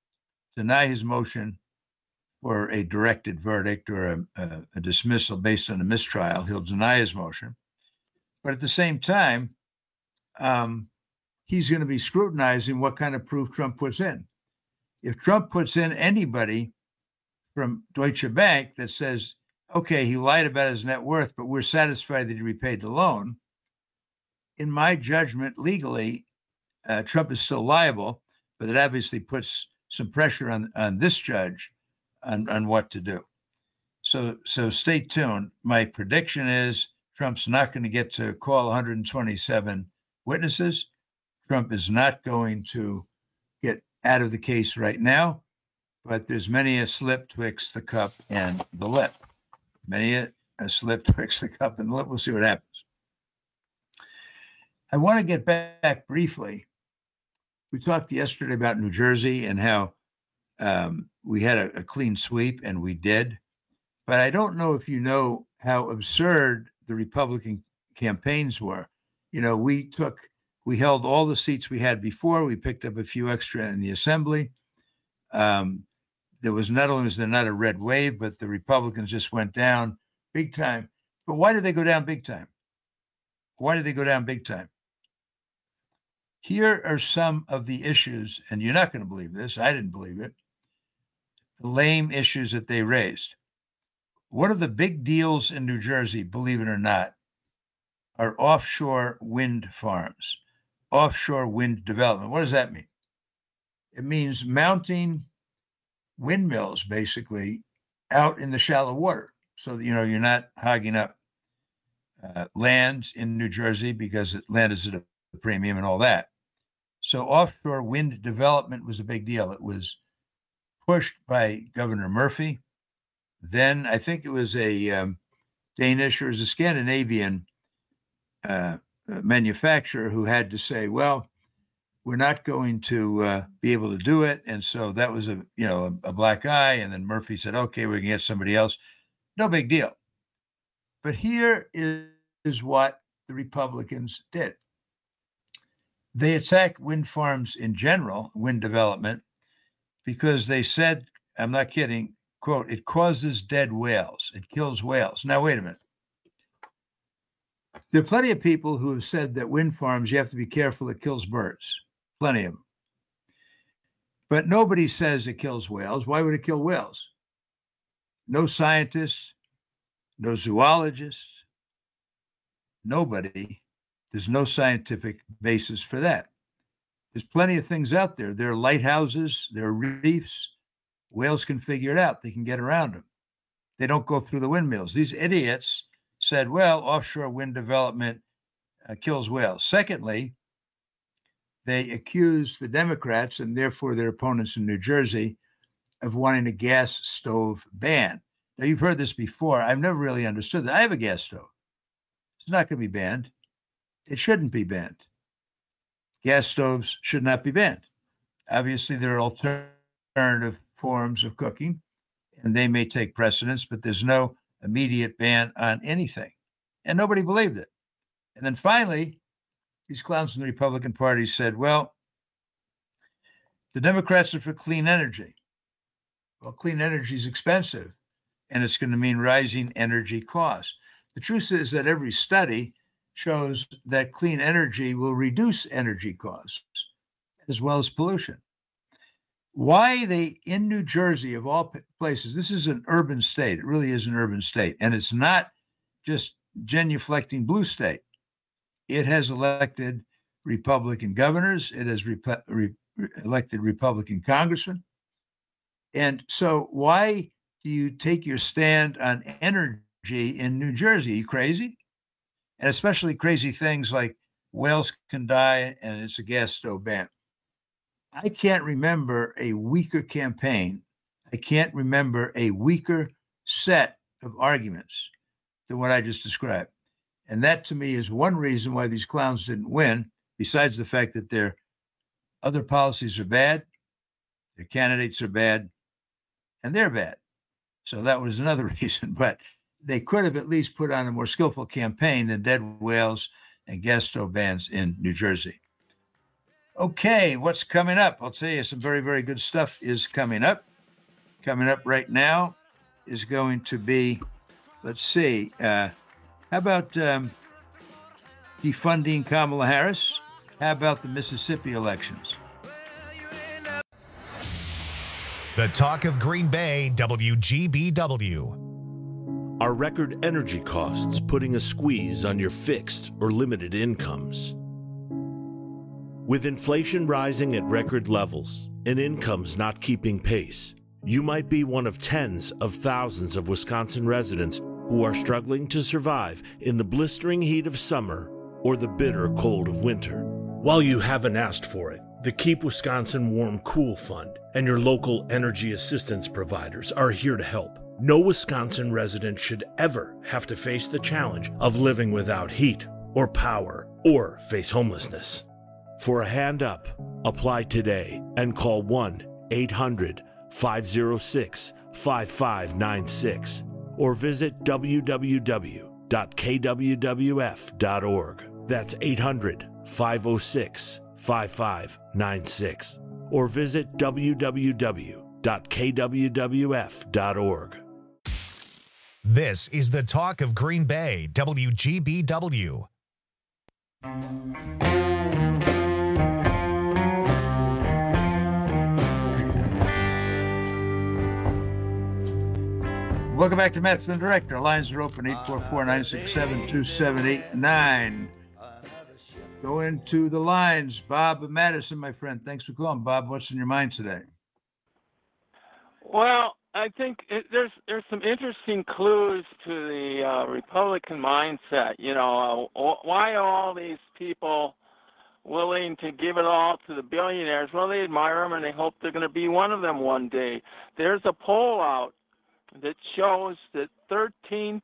for a directed verdict or a dismissal based on a mistrial. He'll deny his motion. But at the same time, he's going to be scrutinizing what kind of proof Trump puts in. If Trump puts in anybody from Deutsche Bank that says, okay, he lied about his net worth, but we're satisfied that he repaid the loan. In my judgment, legally, Trump is still liable, but it obviously puts some pressure on this judge on what to do. So stay tuned. My prediction is Trump's not going to get to call 127 witnesses. Trump is not going to get out of the case right now, but there's many a slip twixt the cup and the lip. Many a slip twixt the cup and the lip. We'll see what happens. I want to get back briefly. We talked yesterday about New Jersey and how we had a clean sweep, and we did. But I don't know if you know how absurd the Republican campaigns were. You know, we held all the seats we had before. We picked up a few extra in the assembly. There was not only was there not a red wave, but the Republicans just went down big time. But why did they go down big time? Why did they go down big time? Here are some of the issues, and you're not going to believe this. I didn't believe it. The lame issues that they raised. One of the big deals in New Jersey, believe it or not, are offshore wind farms, offshore wind development. What does that mean? It means mounting windmills, basically, out in the shallow water. So that, you're not hogging up land in New Jersey because land is at a premium and all that. So offshore wind development was a big deal. It was pushed by Governor Murphy. Then I think it was a Danish or it was a Scandinavian manufacturer who had to say, well, we're not going to be able to do it. And so that was a black eye. And then Murphy said, okay, we can get somebody else. No big deal. But here is what the Republicans did. They attacked wind farms in general, wind development, because they said, I'm not kidding, quote, it causes dead whales. It kills whales. Now, wait a minute. There are plenty of people who have said that wind farms, you have to be careful, it kills birds. Plenty of them. But nobody says it kills whales. Why would it kill whales? No scientists, no zoologists, nobody. There's no scientific basis for that. There's plenty of things out there. There are lighthouses, there are reefs. Whales can figure it out. They can get around them. They don't go through the windmills. These idiots said, well, offshore wind development kills whales. Secondly, they accused the Democrats and therefore their opponents in New Jersey of wanting a gas stove ban. Now, you've heard this before. I've never really understood that. I have a gas stove. It's not going to be banned. It shouldn't be banned. Gas stoves should not be banned. Obviously, there are alternative forms of cooking, and they may take precedence, but there's no immediate ban on anything. And nobody believed it. And then finally, these clowns in the Republican Party said, well, the Democrats are for clean energy. Well, clean energy is expensive, and it's going to mean rising energy costs. The truth is that every study shows that clean energy will reduce energy costs as well as pollution. Why they, in New Jersey, of all places, this is an urban state. It really is an urban state. And it's not just genuflecting blue state. It has elected Republican governors. It has elected Republican congressmen. And so why do you take your stand on energy in New Jersey? Are you crazy? And especially crazy things like whales can die and it's a gas stove ban. I can't remember a weaker campaign. I can't remember a weaker set of arguments than what I just described. And that to me is one reason why these clowns didn't win, besides the fact that their other policies are bad, their candidates are bad, and they're bad. So that was another reason. But they could have at least put on a more skillful campaign than dead whales and gas stove bans in New Jersey. Okay, what's coming up? I'll tell you some very, very good stuff is coming up. Coming up right now is going to be, let's see, how about defunding Kamala Harris? How about the Mississippi elections? The talk of Green Bay, WGBW. Are record energy costs putting a squeeze on your fixed or limited incomes? With inflation rising at record levels and incomes not keeping pace, you might be one of tens of thousands of Wisconsin residents who are struggling to survive in the blistering heat of summer or the bitter cold of winter. While you haven't asked for it, the Keep Wisconsin Warm Cool Fund and your local energy assistance providers are here to help. No Wisconsin resident should ever have to face the challenge of living without heat or power or face homelessness. For a hand up, apply today and call 1-800-506-5596 or visit www.kwwf.org. That's 800-506-5596 or visit www.kwwf.org. This is the talk of Green Bay, WGBW. Welcome back to Matt Flynn Direct. Our lines are open, 844-967-2789. Go into the lines. Bob Madison, my friend. Thanks for calling, Bob. What's in your mind today? Well, I think there's some interesting clues to the Republican mindset. You know, why are all these people willing to give it all to the billionaires? Well, they admire them and they hope they're going to be one of them one day. There's a poll out that shows that 13%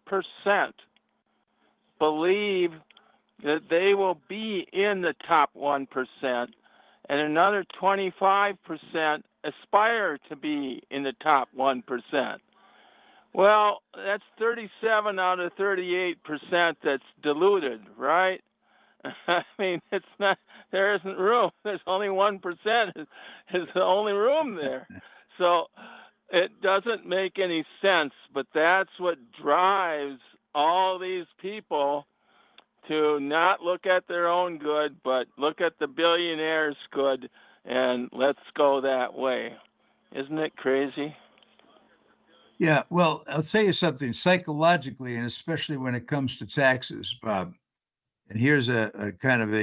believe that they will be in the top 1%, and another 25% aspire to be in the top 1%. Well, that's 37 out of 38% that's diluted, right? I mean, it's not, there isn't room. There's only 1% is the only room there. So it doesn't make any sense, but that's what drives all these people to not look at their own good, but look at the billionaires' good, and let's go that way. Isn't it crazy? Yeah, well, I'll tell you something, psychologically, and especially when it comes to taxes, Bob, and here's a kind of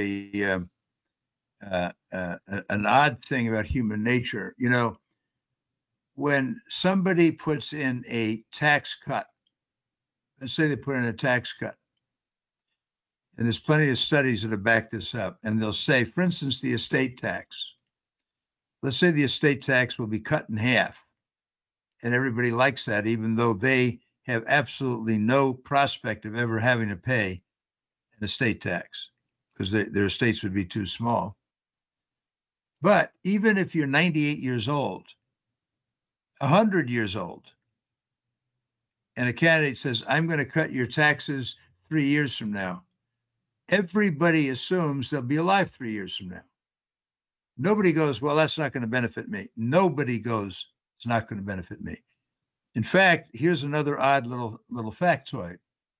an odd thing about human nature. You know, when somebody puts in a tax cut, let's say they put in a tax cut, and there's plenty of studies that have backed this up, and they'll say, for instance, the estate tax. Let's say the estate tax will be cut in half, and everybody likes that, even though they have absolutely no prospect of ever having to pay an estate tax because their estates would be too small. But even if you're 98 years old, 100 years old, and a candidate says, I'm going to cut your taxes 3 years from now, everybody assumes they'll be alive 3 years from now. Nobody goes, well, that's not going to benefit me. Nobody goes, it's not going to benefit me. In fact, here's another odd little factoid.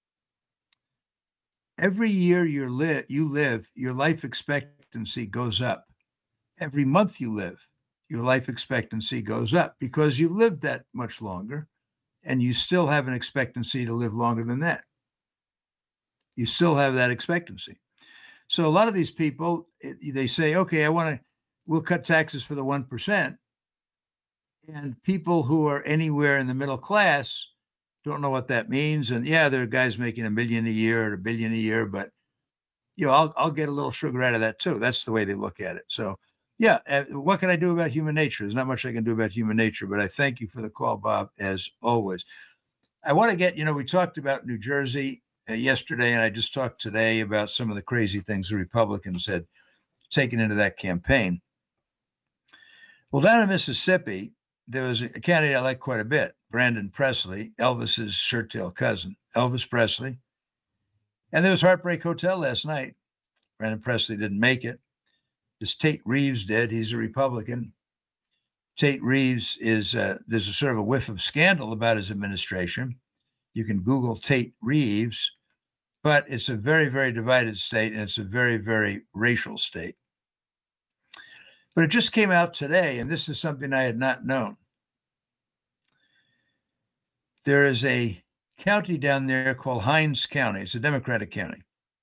Every year you live, your life expectancy goes up. Every month you live, your life expectancy goes up because you lived that much longer, and you still have an expectancy to live longer than that. You still have that expectancy. So a lot of these people, they say, okay, we'll cut taxes for the 1%. And people who are anywhere in the middle class don't know what that means. And yeah, there are guys making $1 million a year or $1 billion a year, but you know, I'll get a little sugar out of that too. That's the way they look at it. So yeah, what can I do about human nature? There's not much I can do about human nature, but I thank you for the call, Bob, as always. I want to get, we talked about New Jersey yesterday, and I just talked today about some of the crazy things the Republicans had taken into that campaign. Well, down in Mississippi, there was a candidate I like quite a bit, Brandon Presley, Elvis's shirt-tail cousin, Elvis Presley. And there was Heartbreak Hotel last night. Brandon Presley didn't make it. This Tate Reeves did. He's a Republican. Tate Reeves is, there's a sort of a whiff of scandal about his administration. You can Google Tate Reeves, but it's a very, very divided state, and it's a very, very racial state. But it just came out today, and this is something I had not known. There is a county down there called Hinds County. It's a Democratic county.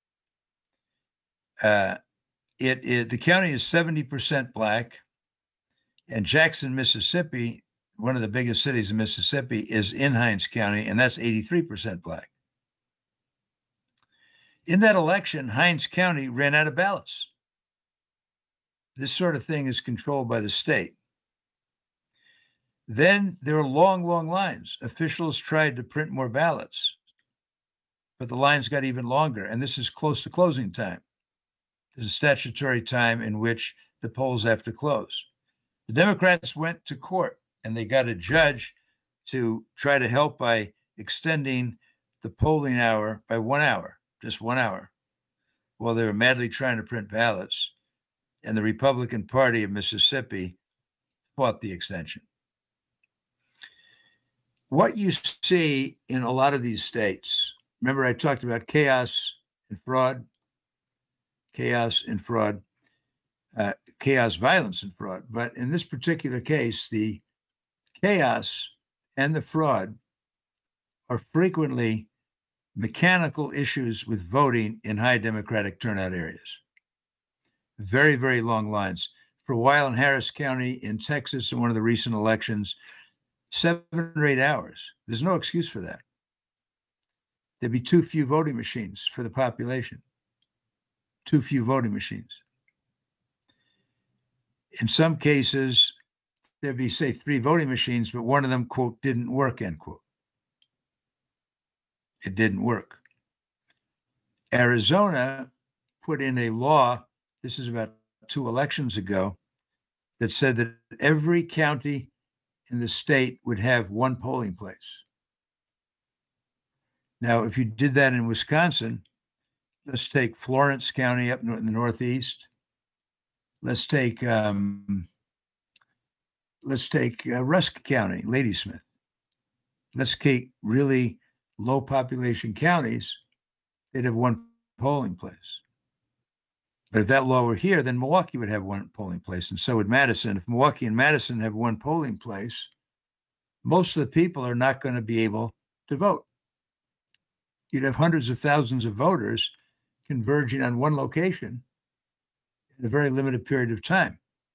The county is 70% black, and Jackson, Mississippi, one of the biggest cities in Mississippi, is in Hinds County, and that's 83% black. In that election, Hinds County ran out of ballots. This sort of thing is controlled by the state. Then there are long, long lines. Officials tried to print more ballots, but the lines got even longer, and this is close to closing time. There's a statutory time in which the polls have to close. The Democrats went to court, and they got a judge to try to help by extending the polling hour by 1 hour, just 1 hour, while they were madly trying to print ballots. And the Republican Party of Mississippi fought the extension. What you see in a lot of these states, remember I talked about chaos and fraud, chaos, violence, and fraud. But in this particular case, the chaos and the fraud are frequently mechanical issues with voting in high Democratic turnout areas. Very, very long lines. For a while in Harris County in Texas, in one of the recent elections, 7 or 8 hours. There's no excuse for that. There'd be too few voting machines for the population. Too few voting machines. In some cases, there'd be, say, 3 voting machines, but one of them, quote, didn't work, end quote. It didn't work. Arizona put in a law, this is about 2 elections ago, that said that every county in the state would have 1 polling place. Now, if you did that in Wisconsin, let's take Florence County up in the Northeast. Let's take Rusk County, Ladysmith. Let's take really low population counties. They'd have 1 polling place. But if that law were here, then Milwaukee would have 1 polling place, and so would Madison. If Milwaukee and Madison have 1 polling place, most of the people are not going to be able to vote. You'd have hundreds of thousands of voters converging on 1 location in a very limited period of time.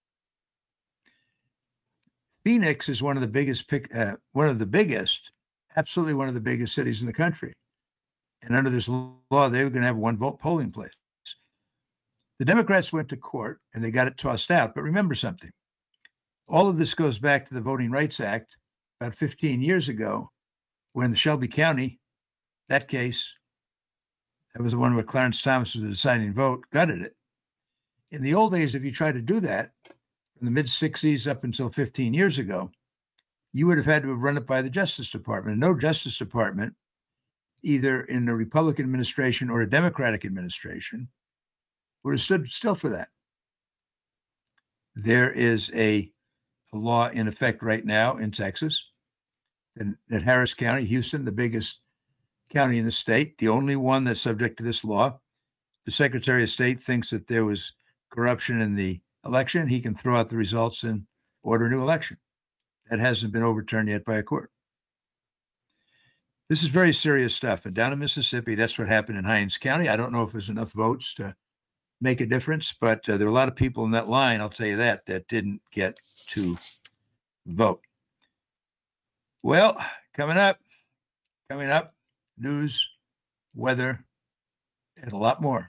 Phoenix is one of the biggest, absolutely one of the biggest cities in the country. And under this law, they were going to have 1 polling place. The Democrats went to court and they got it tossed out. But remember something. All of this goes back to the Voting Rights Act about 15 years ago, when the Shelby County, that case, that was the one where Clarence Thomas was the deciding vote, gutted it. In the old days, if you tried to do that, from the mid-60s up until 15 years ago, you would have had to have run it by the Justice Department. And no Justice Department, either in a Republican administration or a Democratic administration, would have stood still for that. There is a law in effect right now in Texas that Harris County, Houston, the biggest county in the state, the only one that's subject to this law, the Secretary of State thinks that there was corruption in the election. He can throw out the results and order a new election. That hasn't been overturned yet by a court. This is very serious stuff. And down in Mississippi, that's what happened in Hinds County. I don't know if there's enough votes to make a difference, but there are a lot of people in that line, I'll tell you that didn't get to vote. Well, coming up, news, weather, and a lot more.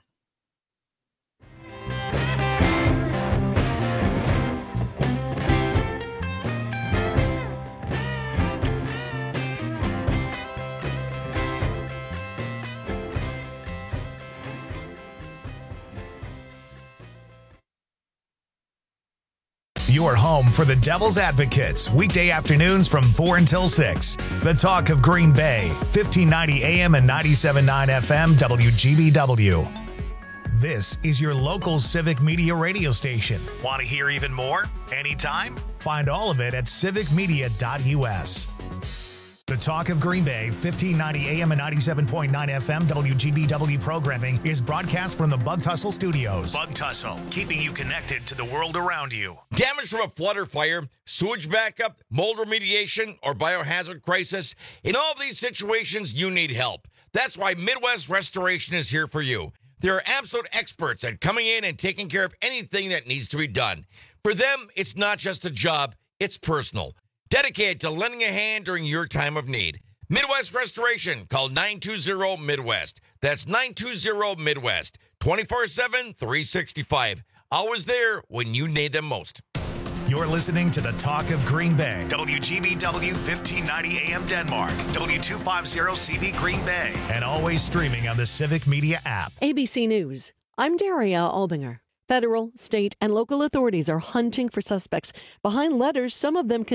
Your home for the Devil's Advocates, weekday afternoons from 4 until 6. The talk of Green Bay, 1590 AM and 97.9 FM, WGBW. This is your local civic media radio station. Want to hear even more? Anytime? Find all of it at civicmedia.us. The Talk of Green Bay, 1590 AM and 97.9 FM WGBW programming is broadcast from the Bug Tussle Studios. Bug Tussle, keeping you connected to the world around you. Damage from a flood or fire, sewage backup, mold remediation, or biohazard crisis. In all of these situations, you need help. That's why Midwest Restoration is here for you. They're absolute experts at coming in and taking care of anything that needs to be done. For them, it's not just a job, it's personal. Dedicated to lending a hand during your time of need. Midwest Restoration. Call 920-MIDWEST. That's 920-MIDWEST. 24/7, 365. Always there when you need them most. You're listening to the Talk of Green Bay. WGBW 1590 AM Denmark. W250CV Green Bay. And always streaming on the Civic Media app. ABC News. I'm Daria Albinger. Federal, state, and local authorities are hunting for suspects behind letters some of them